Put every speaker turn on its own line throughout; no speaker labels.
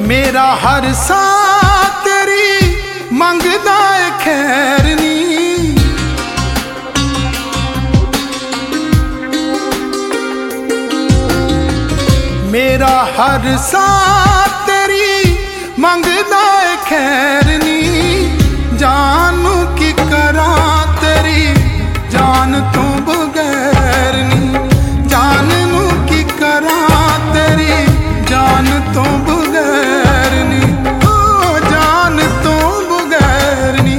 मेरा हर सा तेरी मंगदा है खैर नी। मेरा हर सा तेरी मंगदा है खैर नी। जानू की करा तेरी जान तो बगैर नी। जानू की करा तेरी जान तो बगैर नी। ओ जान तो बगैर नी।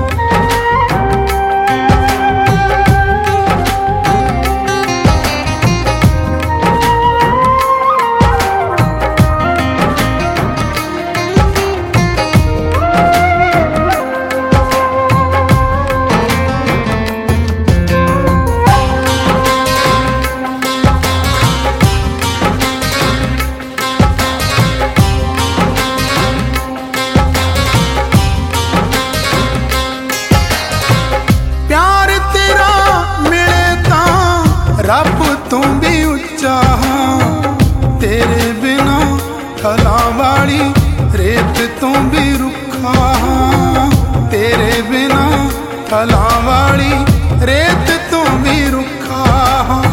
रब तू भी उच्चा हाँ, तेरे बिना फलां वाली रेत तू भी रुखा हाँ। तेरे बिना फलां वाली रेत तू भी रुखा हाँ।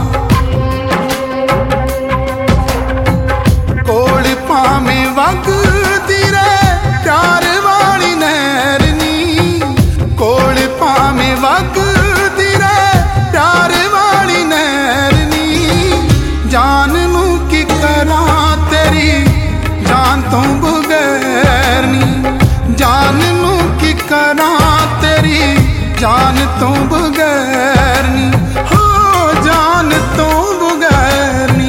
कोल भावें वगदी रे प्यार वाली नहर नी। कोल भावें वगदी रे प्यार वाली नहर। जान नू की करा तेरी जान तो बगैर नी। जान नू की करा तेरी जान तो बगैर नी। हो जान तो बगैर नी।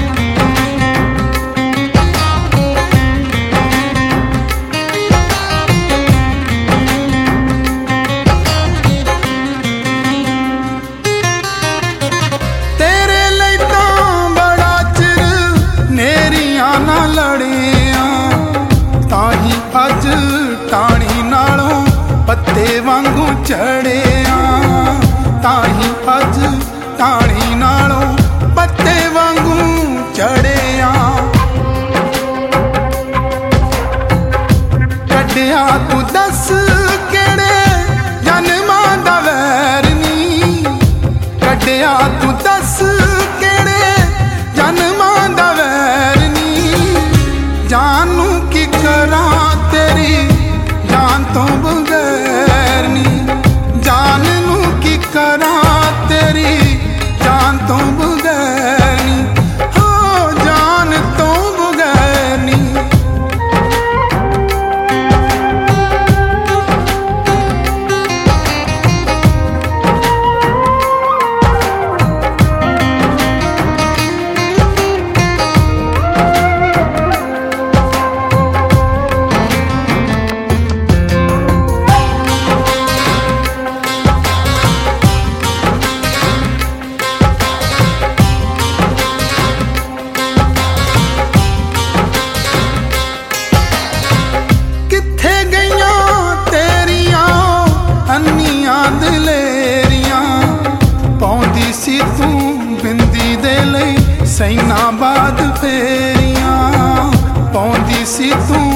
ना लड़िया ताही अज टाणी नालों पत्ते वांगू चढ़िया। ताही अज टाणी नालों पत्ते वांगू चढ़िया। कढ़िया तू दस केड़े जन्मां दा वैर नी। कढ़िया तू दस केड़े जन्मां दा वैर। जानू की करा तेरी जान तो बगैर नी। जानू की करा तेरी जान तो बगैर नी। हो जान तो बगैर नी। तू बिंदी दे लई सैना बाद फेरियां पाउंदी सी तू।